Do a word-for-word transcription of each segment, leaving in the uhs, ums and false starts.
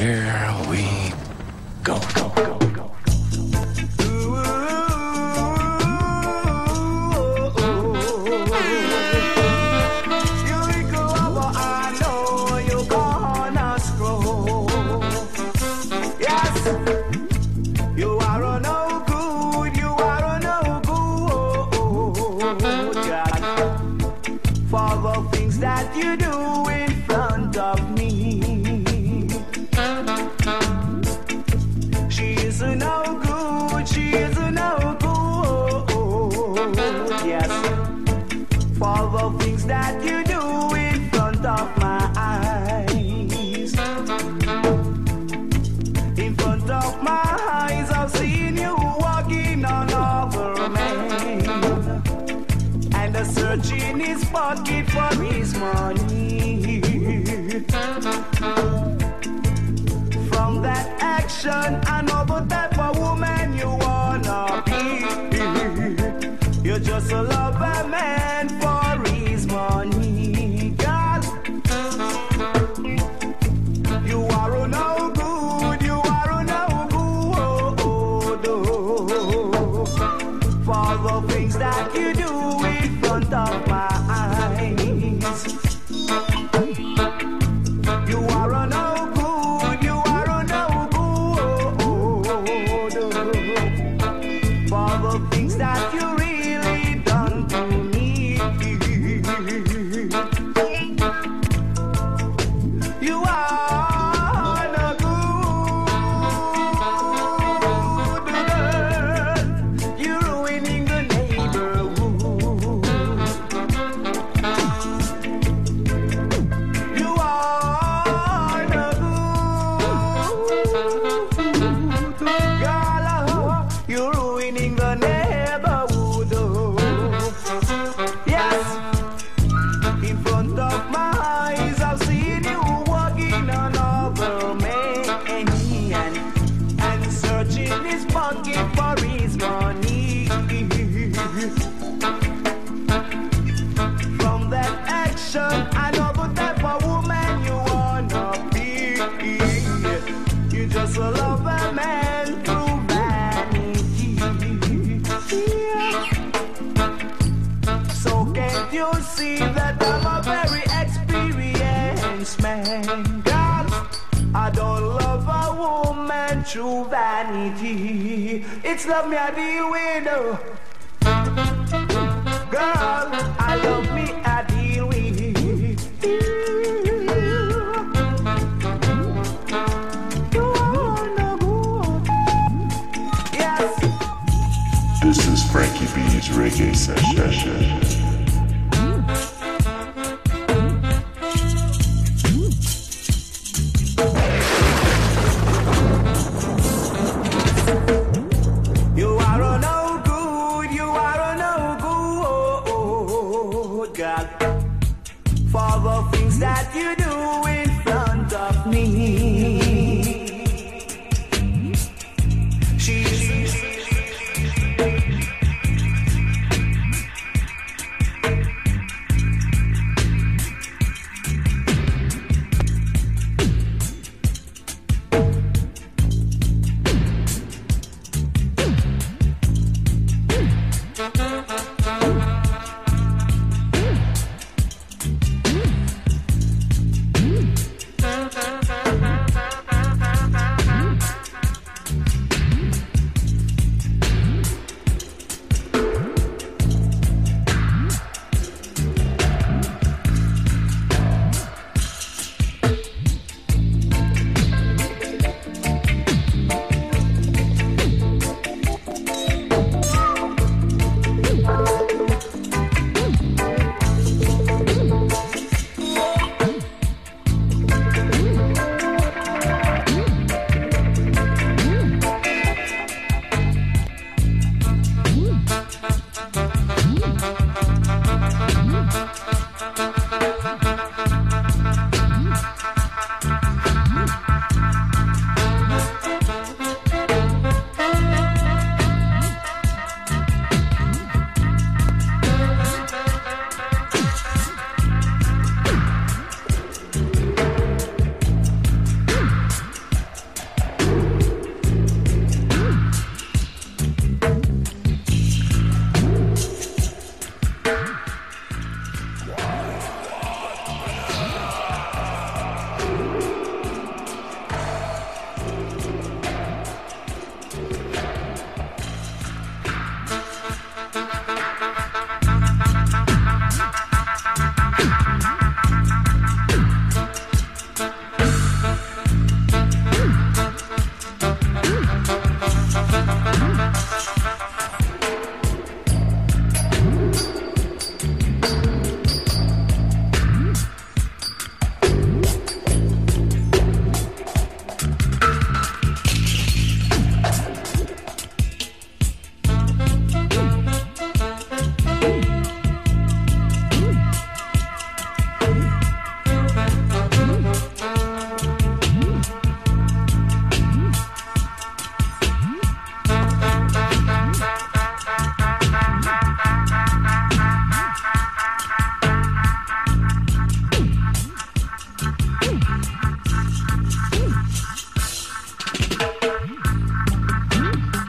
here we go, go, go, go. In his pocket for his money. From that action, I know the type of woman you wanna be. You're just a lover man for his money, girl. You are a no good, you are a no good, oh, for the things that you do in front of my eyes. You are a no good, you are a no good, for the things that you really done to me. You are no good, girl. You're ruining the neighborhood. You are no good, girl. You're ruining the neighborhood. Yes, in front of my eyes, I've seen you walking another man and, and searching his pocket for his money. From that action, I know the type of woman you wanna be. You just a lover man through vanity. So can't you see that I'm a very experienced man? Girl, I don't love a woman through vanity. It's love me I deal with. oh. Girl, I love me I deal with. You are no good. Yes. This is Frankie B's Reggae Session. You are a no good, you are a no good, girl, for the things that you do in front of me. She, she, she,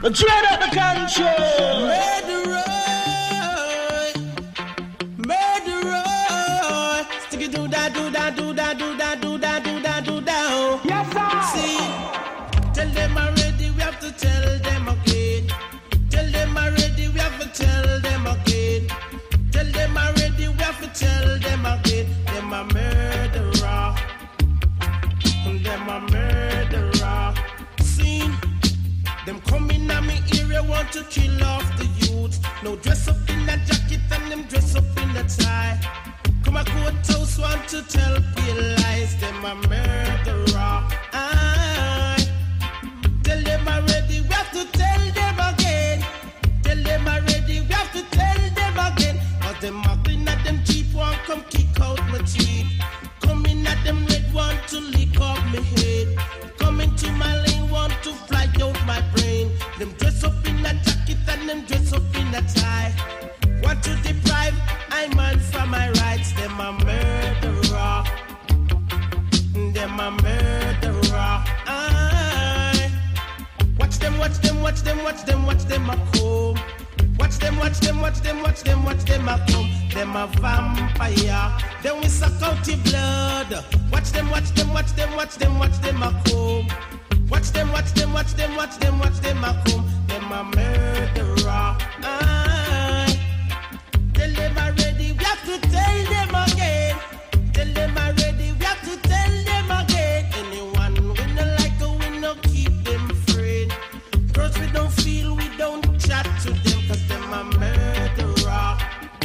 Dread out the control. Murderer, murderer. Sticky do da do da do da do da do da do da do da. Yes, sir. See, tell them already. We have to tell them again. Tell them already. We have to tell them again. Tell them already. We have to tell them again. Them a murderer. Them a murderer. See. Them coming at me area, want to kill off the youth. No dress up in a jacket and them dress up in a tie. Come a courthouse, want to tell pale lies. Them a murderer. Aye. Tell them already, we have to tell them again. Tell them already, we have to tell them again. Cause them muggling at them cheap one, come kick out my teeth. Coming at them red, want to lick off my head. Coming to my lane, want to fly out my brain. Them dress up in a jacket and them dress up in a tie. Want to deprive I man from my rights. Them a murderer. Them a murderer. Aye. Watch them, watch them, watch them, watch them, watch them a come. Watch them, watch them, watch them, watch them, watch them a come. Them a vampire. Then we suck out your blood. Watch them, watch them, watch them, watch them, watch them a come. Watch them, watch them, watch them, watch them, watch them a come. Them a murderer. Aye. Tell them already, we have to tell them again. Tell them already, we have to tell them again. Anyone we no like, we no keep them afraid. Girls we don't feel, we don't chat to them, cause them a murderer.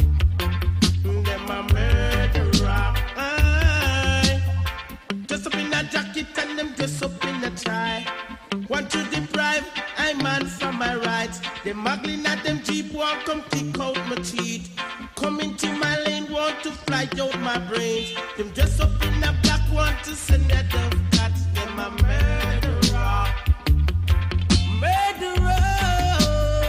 Them a murderer. Aye. Dress up in a jacket and them dress up in a tie. Want to deprive I man from my rights. Them muggling at them jeep, want come kick out my teeth. Come into my lane, want to fly out my brains. Them dress up in a black, want to send a dove cat. Them a murderer. Murderer.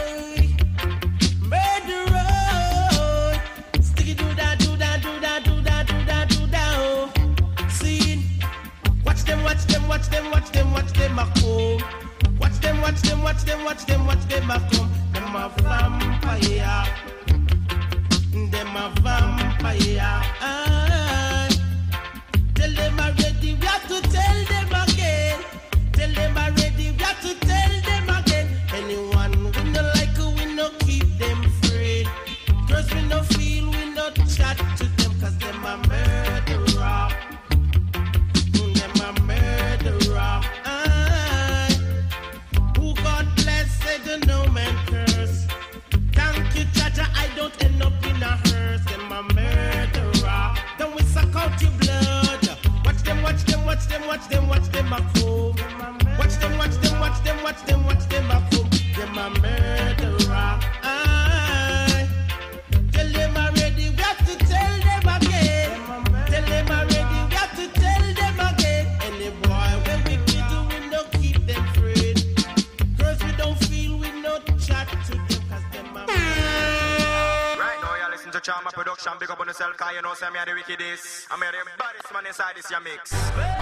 Murderer. Sticky do da do da do da do da do da do da. See, watch them, watch them, watch them, watch them, watch them a come. Watch them, watch them, watch them, watch them, watch them a come. Them a vampire. Them a vampire. Aye. Tell them already, we have to tell them again. Tell them already, we have to tell them again. Anyone we no like, we no keep them free. Girls we no feel, we no chat to them, cause them a murderer. Them a murderer. Aye. Who God bless, say the no man curse. Thank you, Jaja, I don't end up in a hearse. Them a murderer. Then we suck out your blood. Watch them, watch them, watch them, watch them, watch them a come. Watch them, watch them, watch them, watch them, watch them a come. Them a murderer. Aye. Tell them already, we have to tell them again. Tell them already, we have to tell them again. Any boy, when we kill do, we no keep them free. Girls we don't feel, we no chat to them, cause them a Right now, you listen to Charma Production. Big up on yourself, cause you know, say me are the wickedest. I'm the baddest man inside this your mix.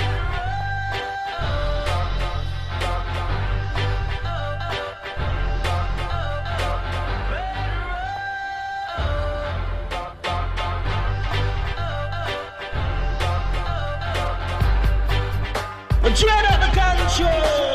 Dread out the control.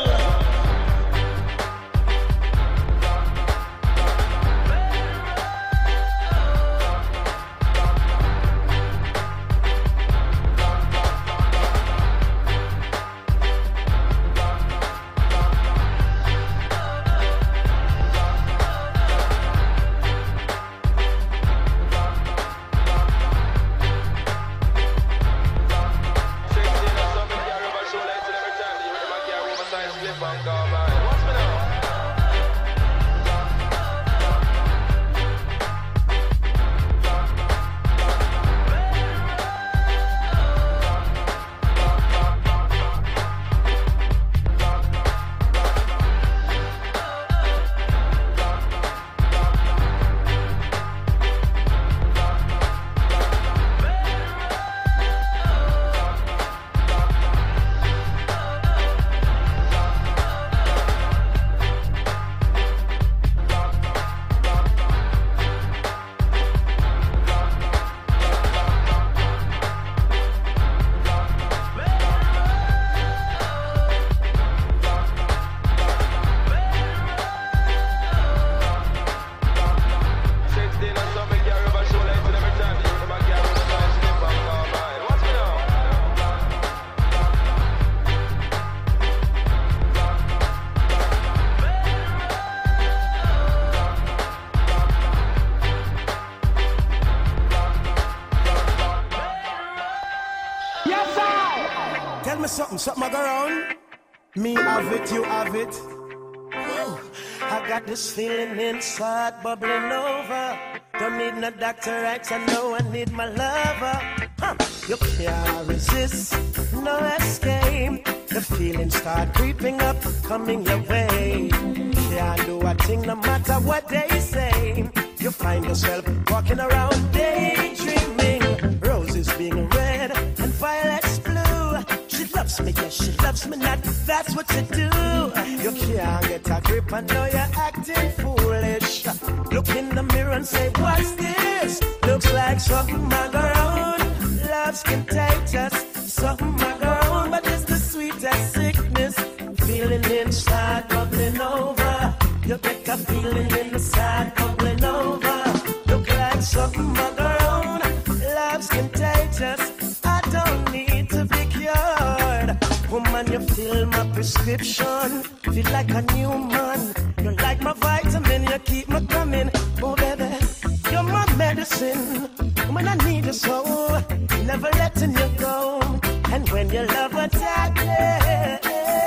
Something go round. Me have it, you have it. Woo. I got this feeling inside bubbling over. Don't need no doctor, right? I know I need my lover. Huh. You can't resist, no escape. The feelings start creeping up, coming your way. Can't do a thing no matter what they say. You find yourself walking around daydreaming. Roses being red and violets blue. She loves me, yes, she loves me not. That's what you do. You can't get a grip, I know you're acting foolish. Look in the mirror and say, what's this? Looks like something I go on. Love's contagious, something I go on. But it's the sweetest sickness. Feeling inside, bubbling over. You get a feeling inside, bubbling over. Look like something I go on. Love's contagious. I don't need to be cured. Woman, you fill my prescription. Feel like a new man. You're like my vitamin, you keep me coming. Oh, baby, you're my medicine. Woman, I need you so. Never letting you go. And when you love attack me,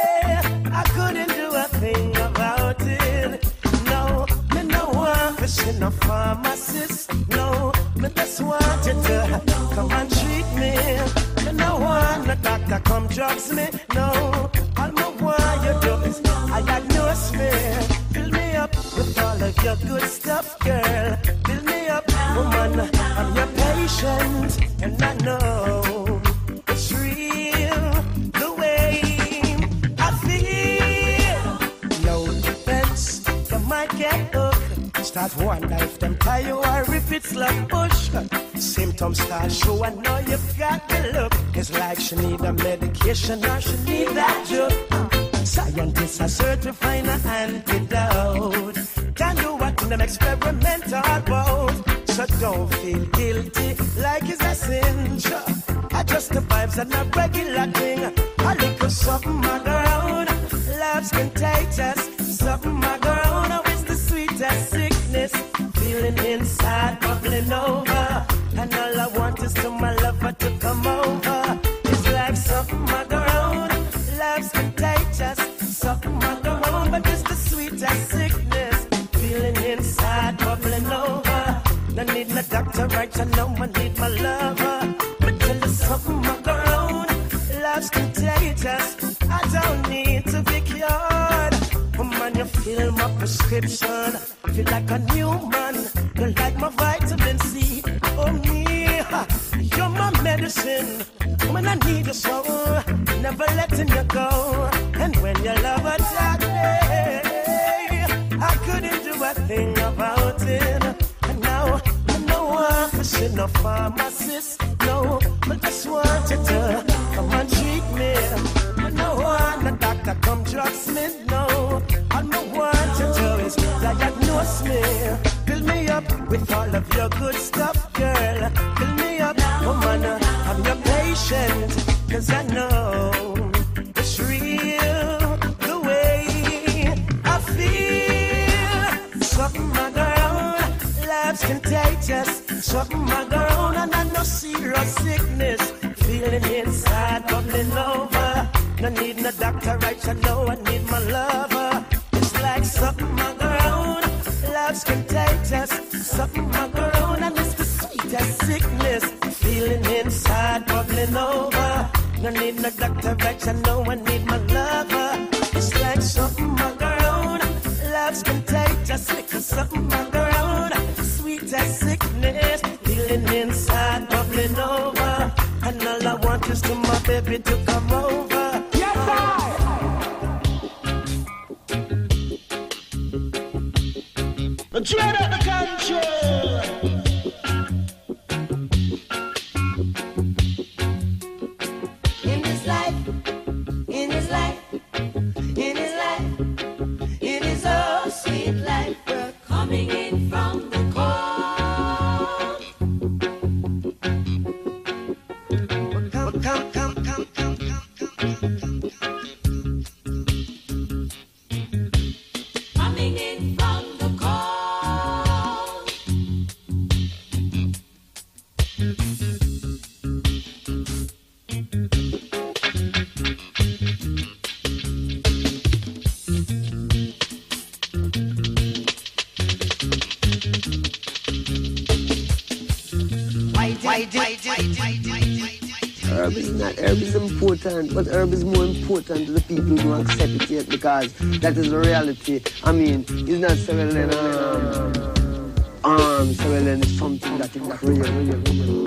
I couldn't do a thing about it. No, me no want to see no pharmacist. No, me just want you to come and treat me. Me no want no doctor come drugs me. No, all me want you do is I diagnose me. Fill me up with all of your good stuff, girl. Fill me up, woman, I'm your patient. And I know it's real, the way I feel. No defense, you might get hooked. Start wonder if them tie you or if it's like push. Symptoms start show, I know you've got the look. It's like she need a medication or she need that drug. Scientists are certifying an antidote. Can do what in them experimental about. So don't feel guilty like it's a sin. Sure. Adjust the vibes and a regular thing. A little something I go round. Love's contagious. Something I go round. Oh, it's the sweetest sickness. Feeling inside, bubbling over. And all I want is to my lover to come over. It's like something I go round. Love's contagious. Something I go round. But it's the sweetest sickness. Feeling inside, bubbling over. I need my doctor right, I know I need my lover. But tell us something I go round. Love's contagious, I don't need to be cured. Woman, you fill my prescription. Feel like a new man. You're like my vitamin C. Oh me, you're my medicine. Woman, I need you so. Never letting you go. And when your love attack me, I couldn't do a thing about it. And now, I know I see no pharmacist. No, but just want you to come and treat me. I know I'm the doctor, come drugs me. No, all I want you to is diagnose me. Fill me up with all of your good stuff, girl. Fill me up, woman, I'm your patient. Cause I know it's real, the way I feel. Something I go round, love's contagious. Something I go round and I know serious sickness. Feeling inside, bubbling over. No need no doctor, right? I know I need my lover. It's like something I go round, love's contagious. Something I go round and it's the sweetest sickness. Feeling inside, bubbling over. No need no doctor, right? I know I need my lover. It's like something I go round, love's contagious. Because something I go round, sweetest sickness. Feeling inside, bubbling over. And all I want is to my baby to come over. Yes, I. Dread out the control. In this life, in his life, in his life, in his oh sweet life, we're coming in from the cold. Come, come, come, come, come, come, come, come, come. Coming in from the cold. Herb is not, herb is important, but herb is more important to the people who don't accept it yet, because that is the reality. I mean, it's not so well then, um, arms, so well then it's something that is not real, real, real.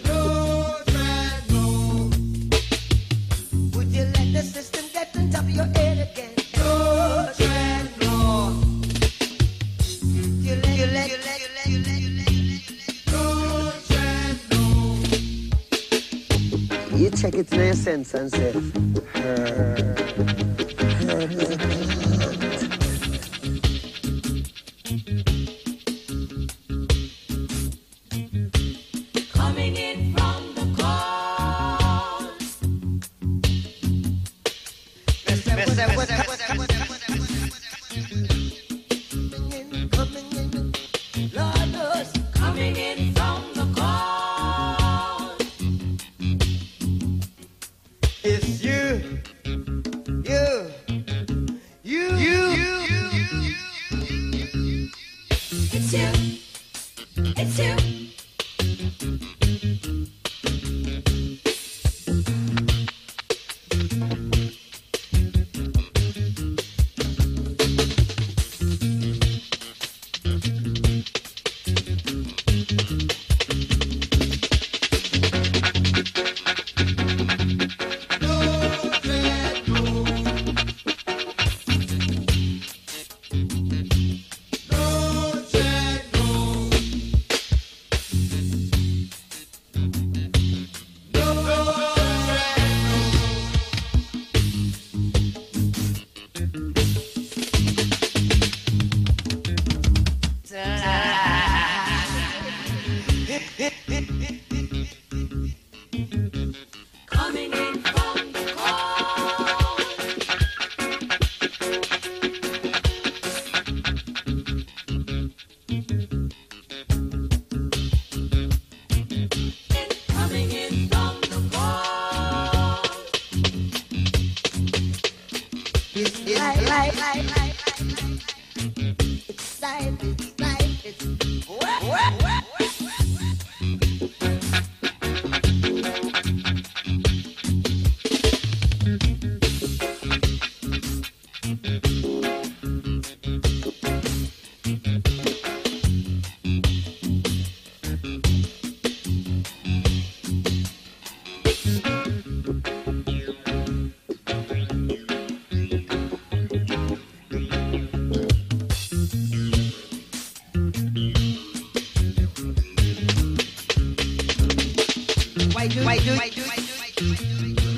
Would you let the system get on top of your head again? No, tread more. You let, you let, you let, you let, you let, you let, you let, no, tread more. You check it in your sense and say, herb, herb is a plant. Coming in from the cold. Coming in, Lord knows, coming in from the cold. It's you, you, you, you, you. It's you, it's you. Coming in from the cold. Coming in from the cold. It's life, life, life, life. It's life, it's life, it's what, what, what, what. Why do, why do, why do, why do, why do, why do, why do.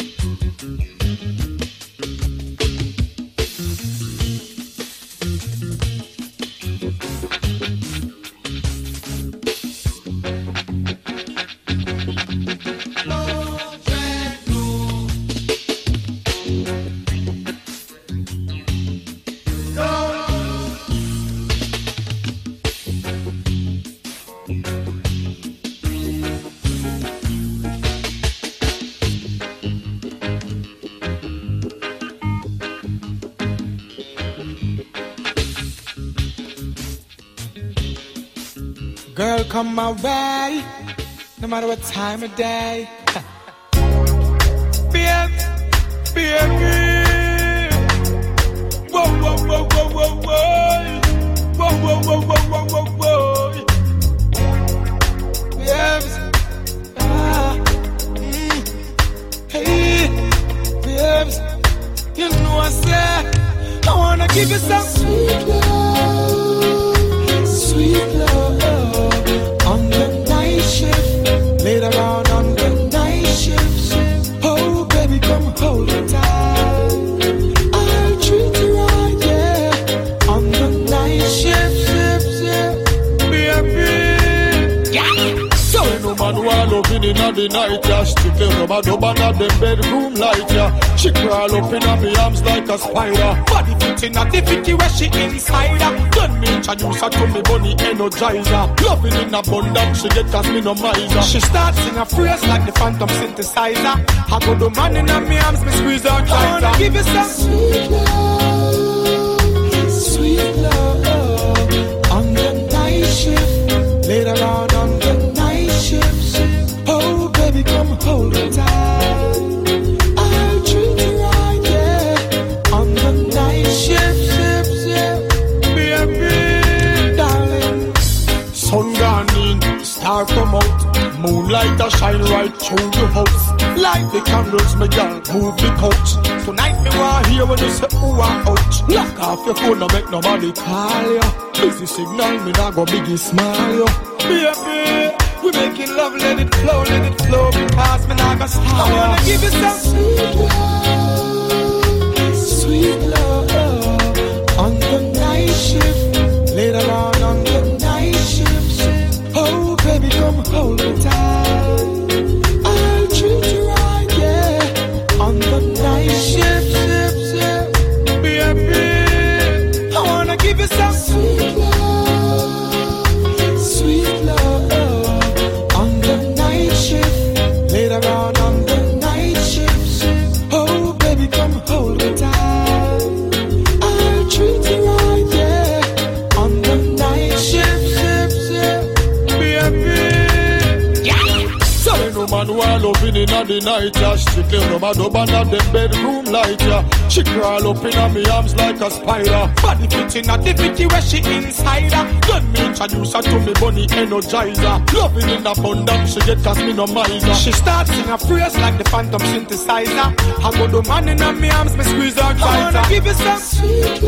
Girl, come my way, no matter what time of day. Baby, baby. Whoa, whoa, whoa, whoa, whoa, whoa. Whoa, whoa, whoa, whoa, whoa, whoa, whoa. Babes, ah, mm, hey, babes, you know I say, I wanna give you some sweet love, sweet love. On the night shift, later on on the night shift. Oh, baby, come hold me tight. I'll treat you right, yeah. On the night shift, shift, shift. Baby, yeah. So ain't no man who all up in the night, yeah. Strictly rubber dub under the bedroom light, yeah. She crawl up in my arms like a spider. Body fit in a difficulty where she inside her. Then me introduce her to me bunny energizer. Loving in abundance, she get cause me no miser. She starts sing a phrase like the phantom synthesizer. I go the man in my arms, me squeeze her tighter. I wanna give you some sweet love, sweet love. On the night shift, later on on the night shift. right through your house. Light the candles, my girl, move the couch. Tonight me want hear when you say ooh and ouch. Lock off your phone, no make nobody call you. Busy signal, me not go biggie smile you. Baby, we making love, let it flow, let it flow. Because me not gonna stop. I wanna give you some sweet love, sweet love. On the night shift, later on on the night shift. Oh baby, come hold me tight. I'll treat you right, yeah. On the night shift, shift, shift. Baby, I wanna give you some sweet love, sweet love. On the night shift, later on on the night shift. Oh baby, come hold me tight. I'll treat you right, yeah. On the night shift, shift, shift. Baby, yeah. So no man while loving in on the night, yeah. Strictly no man up under the bedroom light, yeah. She crawl up in on me arms like a spider. Body fitting at the fitty where she inside her. Let me introduce her to me bunny energizer. Loving in abundance, she get cause me no miser. She starts sing a phrase like the phantom synthesizer. I go the man in on me arms, me squeeze her tighter. I wanna give you some sweet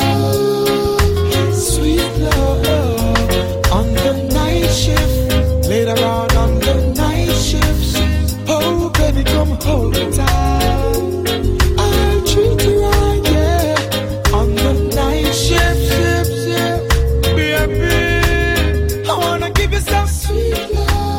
love, sweet love. On the night shift, later on on the night shift. Oh baby, come hold me tight. I'll treat you right, yeah. On the night shift, shift, shift. Baby, I wanna give you some sweet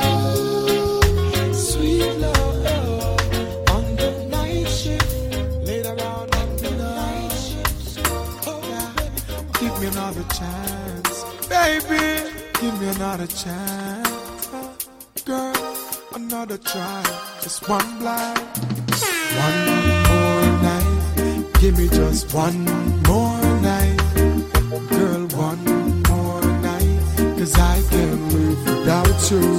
love, sweet love. On the night shift, later on on the night shift. Oh baby, give me another chance, baby. Give me another chance, girl. Another try, just one blind. One more night, give me just one more night. Girl, one more night, cause I can't live without you.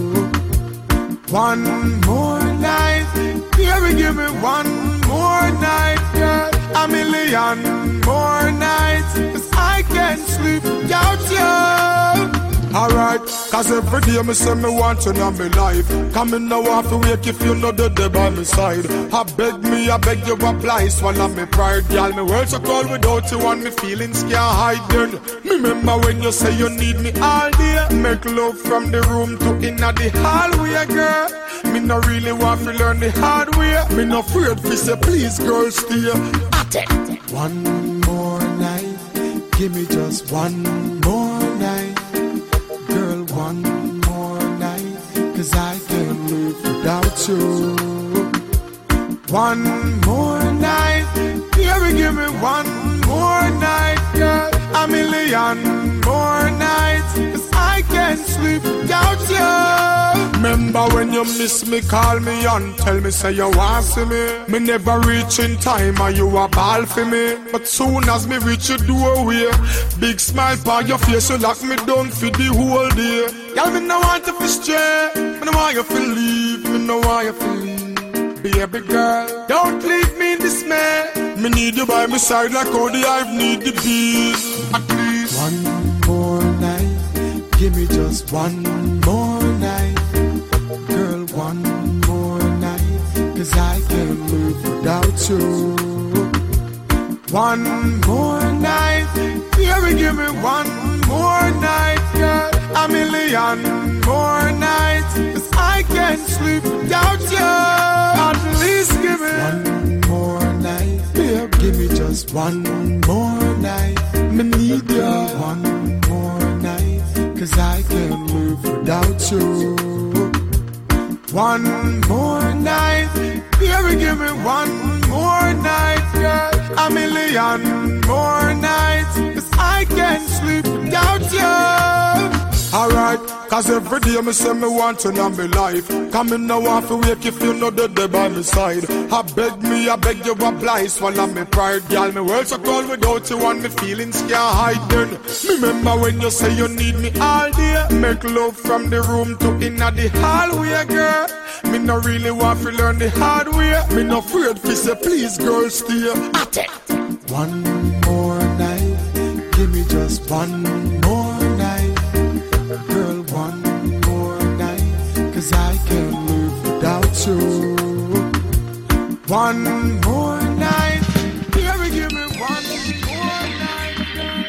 One more night, baby, give me one more night, girl. A million more nights, cause I can't sleep without you. Alright, cause every day me say me want you in my life. Come in now off to wake if you know the day by my side. I beg me, I beg you apply, swallow me pride. Girl, me world so cold without you and me feelings can't hide then. Me remember when you say you need me all day. Make love from the room to inna the hallway, girl. Me no really want to learn the hard way. Me no afraid to say please girl stay. One more night, give me just one more night. Girl, one more night, cause I can't live without you. One more night, baby, give me one more night, girl. A million more nights, cause I can't sleep without you. Remember when you miss me, call me and tell me say you want see me. Me never reach in time and you a ball for me. But soon as me reach your doorway, big smile on your face, you lock me down for the whole day. Girl, me no want you to stray, me no want you to leave, me no want you to leave. Baby girl, don't leave me in dismay. Me need you by my side like how the hive need the bees. At least one more night, give me just one more night. Girl, one more night, cause I can't live without you. One more night, baby, give me one more night, girl. A million more nights, cause I can't sleep without you. At least give me one more night, babe, give me just one more night. Me need you one more night, cause I can't live without you. One more night, baby, give me one more night, girl. A million more nights, cause I can't sleep without you. Alright, cause every day me say me want you in my life. Come in now off to wake if you know the day by my side. I beg me, I beg you apply, swallow me pride. Girl, me world so cold without you and me feelings can't hide then. Me remember when you say you need me all day. Make love from the room to inna the hallway, girl. Me no really want to learn the hard way. Me no afraid to say please girl stay. One more night, give me just one more night. Girl, one more night, cause I can't live you. One more night, baby, give me one more night.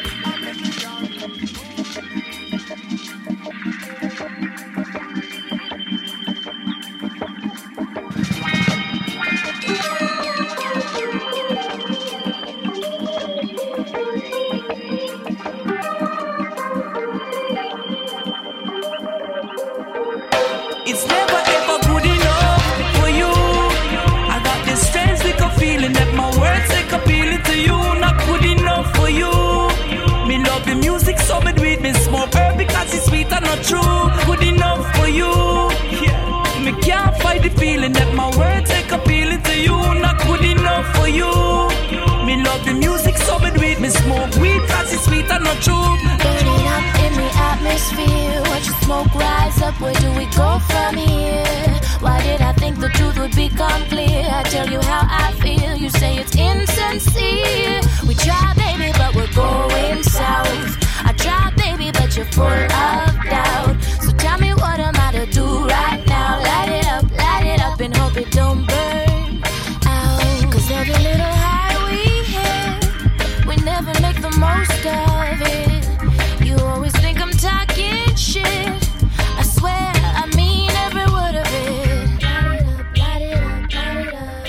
It's never ever good enough for you. I got this strange little feeling that my words take appealing to you. Not good enough for you. Me love the music, so me do it. Me smoke herb because it's sweet and not true. Good enough for you. Yeah. Me can't fight the feeling that my words take appealing to you. Not good enough for you. Me love the music, so me do it. Me smoke weed because it's sweet and not true. Burning up in the atmosphere. Watch the smoke rise up. Where do we go from here? Why did I think the truth would become clear? I tell you how I feel. You say it's insincere. We try, baby, but we're going south. I try, baby, but you're full of doubt. So tell me what am I to do right now? Light it up, light it up, and hope it don't burn out. Cause every little high we hit, we never make the most of it. You always think I'm talking shit. I swear, I mean every word of it. Light it up, light it up,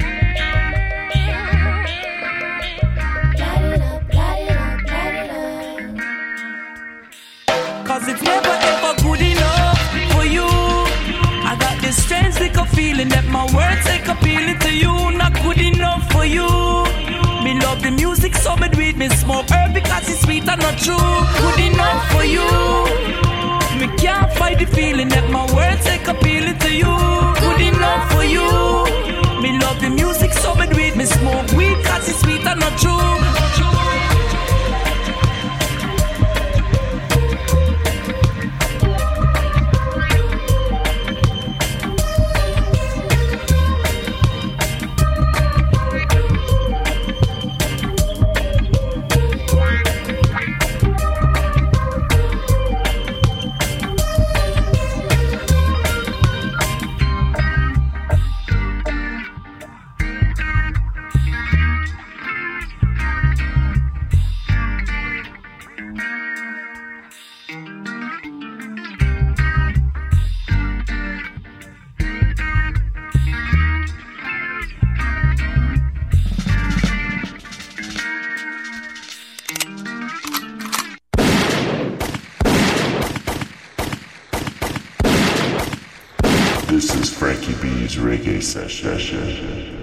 light it up. Light it up, light it up, light it up. Cause it's never ever good enough for you. I got this strange little feeling that my words take appealing to you. Not good enough for you. Me love the music, so me do it. Me smoke herb because it's sweet and not true. Good enough for you. Me can't fight the feeling that my words take appealing to you. Good enough for you. Me love the music, so me do it. Me smoke weed because it's sweet and not true. This is Frankie B's Reggae Session.